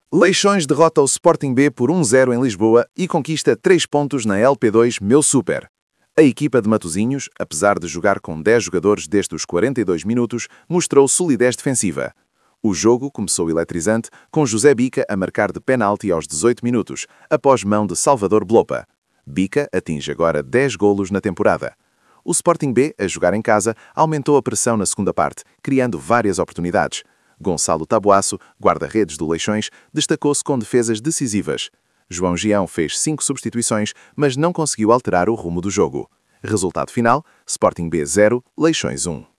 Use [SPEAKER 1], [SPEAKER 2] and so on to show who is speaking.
[SPEAKER 1] Leixões derrota o Sporting B por 1-0 em Lisboa e conquista 3 pontos na LP2 Meu Super. A equipa de Matosinhos, apesar de jogar com 10 jogadores desde os 42 minutos, mostrou solidez defensiva. O jogo começou eletrizante, com José Bica a marcar de penalti aos 18 minutos, após mão de Salvador Blopa. Bica atinge agora 10 golos na temporada. O Sporting B, a jogar em casa, aumentou a pressão na segunda parte, criando várias oportunidades. Gonçalo Taboaço, guarda-redes do Leixões, destacou-se com defesas decisivas. João Gião fez 5 substituições, mas não conseguiu alterar o rumo do jogo. Resultado final: Sporting B 0, Leixões 1.